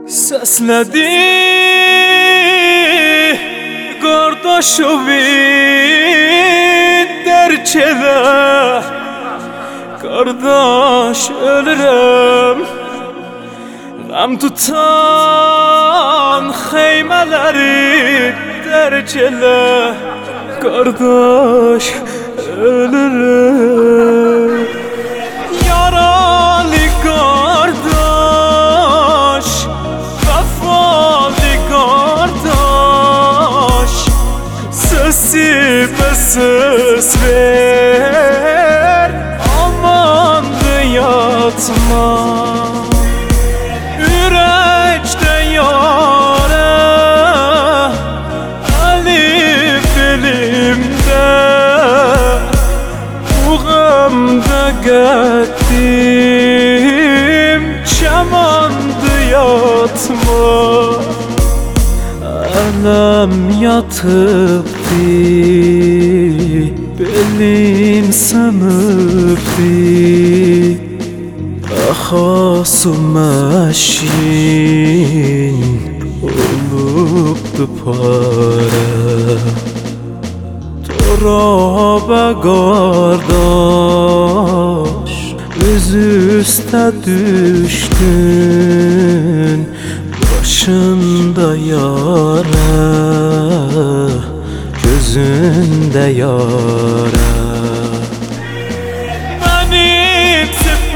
Səslədi qardaşım dərk elə, qardaş ölürəm. Qəm tutan xeymələri dərk elə, qardaş ölürəm. Yaralı qardaş, vəfalı qardaş, sözümə söz ver, amandır yatma. Ürəkdə yara, əlif elimdə, buğamda qəddim, çəmandır yatma. Ələm yatıbdı, belim sınıbdı, Xasım əşin olubdu para. Torabə qardaş, üz üstə düşdün, başında yara, gözündə yara. Mənim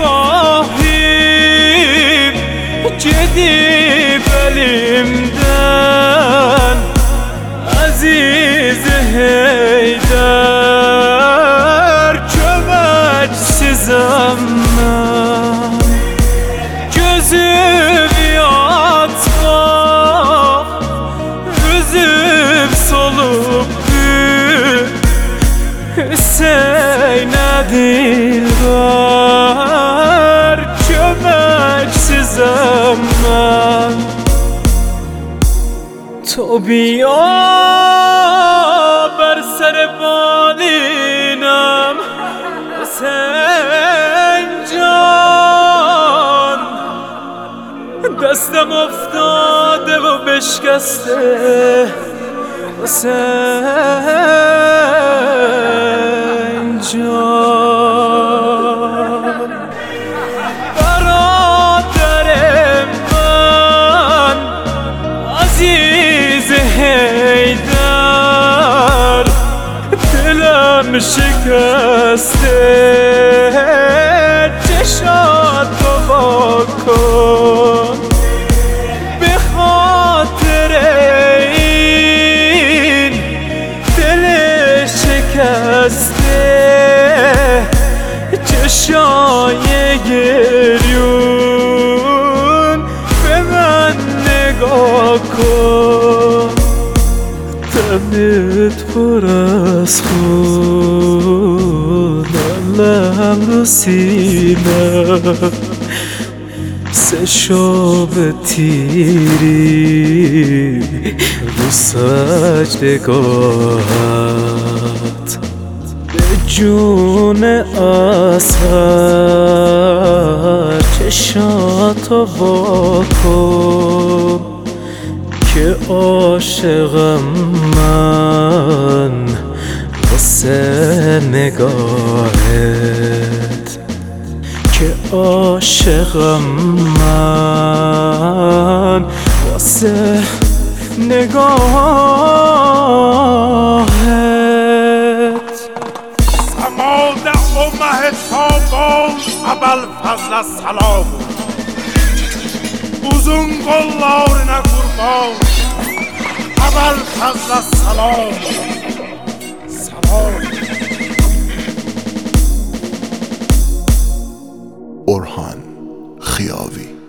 sipahim gedib əlimdən, əziz Heydər, köməksizəm mən. Gözüm yatmaq, üzüm solubdur, Hüseynə dilbər, köməksizəm mən. Tobiya bər sər balینم حسین جان، دستم افتاده و بشکسته حسین جان. برادر من عزیز حیدر، دلم شکسته، چشاتو وا کن. به خاطر این دل شکسته، چشای گریون به من نگاه کن. دلت پر از خون، علم رو سینم، سه شاب تیری رو سجدگاهت. به جون اثر چشاتو وا کن، که عاشقم من واسه نگاهت، که عاشقم من واسه نگاهت. سماده و مهتابان ابوالفضل سلام، uzun kollarına kurban ابوالفضل سلام. سلام. اورهان خیاوی.